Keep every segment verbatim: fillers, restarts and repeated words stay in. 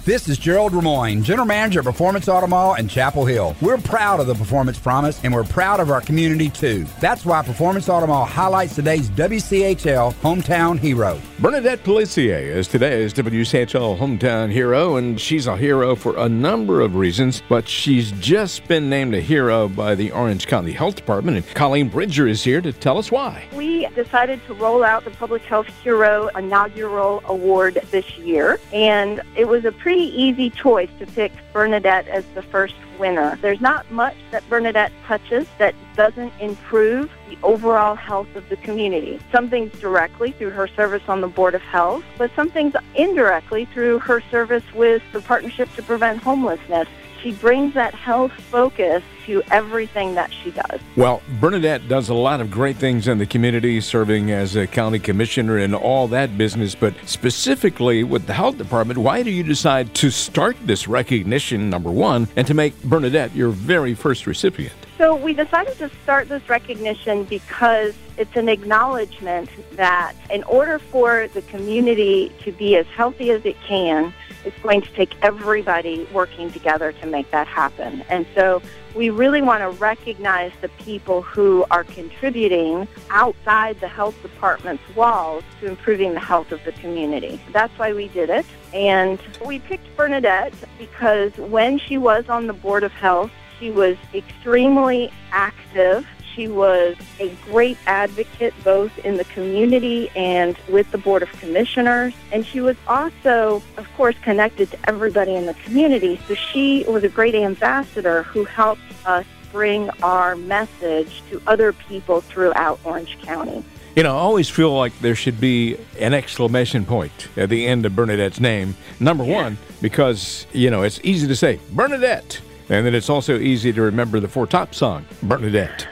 This is Gerald Ramoyne, General Manager at Performance Auto Mall in Chapel Hill. We're proud of the Performance Promise, and we're proud of our community, too. That's why Performance Auto Mall highlights today's W C H L Hometown Hero. Bernadette Pelissier is today's W C H L Hometown Hero, and she's a hero for a number of reasons, but she's just been named a hero by the Orange County Health Department, and Colleen Bridger is here to tell us why. We decided to roll out the Public Health Hero Inaugural Award this year, and it was a pretty easy choice to pick Bernadette as the first winner. There's not much that Bernadette touches that doesn't improve the overall health of the community. Some things directly through her service on the Board of Health, but some things indirectly through her service with the Partnership to Prevent Homelessness. She brings that health focus to everything that she does. Well, Bernadette does a lot of great things in the community, serving as a county commissioner and all that business, but specifically with the health department, why do you decide to start this recognition, number one, and to make Bernadette your very first recipient? So we decided to start this recognition because it's an acknowledgement that in order for the community to be as healthy as it can, it's going to take everybody working together to make that happen. And so we really want to recognize the people who are contributing outside the health department's walls to improving the health of the community. That's why we did it. And we picked Bernadette because when she was on the Board of Health, she was extremely active. She was a great advocate both in the community and with the Board of Commissioners. And she was also, of course, connected to everybody in the community. So she was a great ambassador who helped us bring our message to other people throughout Orange County. You know, I always feel like there should be an exclamation point at the end of Bernadette's name. Number yeah. one, because, you know, it's easy to say, Bernadette. And then it's also easy to remember the Four Top song, Bernadette.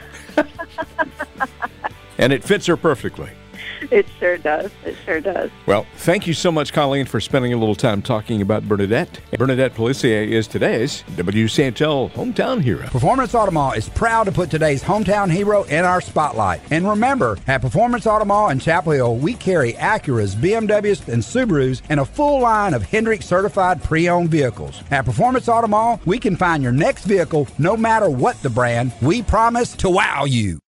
And it fits her perfectly. It sure does. It sure does. Well, thank you so much, Colleen, for spending a little time talking about Bernadette. Bernadette Pelissier is today's W C H L Hometown Hero. Performance Auto Mall is proud to put today's Hometown Hero in our spotlight. And remember, at Performance Auto Mall in Chapel Hill, we carry Acuras, B M Ws, and Subarus, and a full line of Hendrick certified pre-owned vehicles. At Performance Auto Mall, we can find your next vehicle no matter what the brand. We promise to wow you.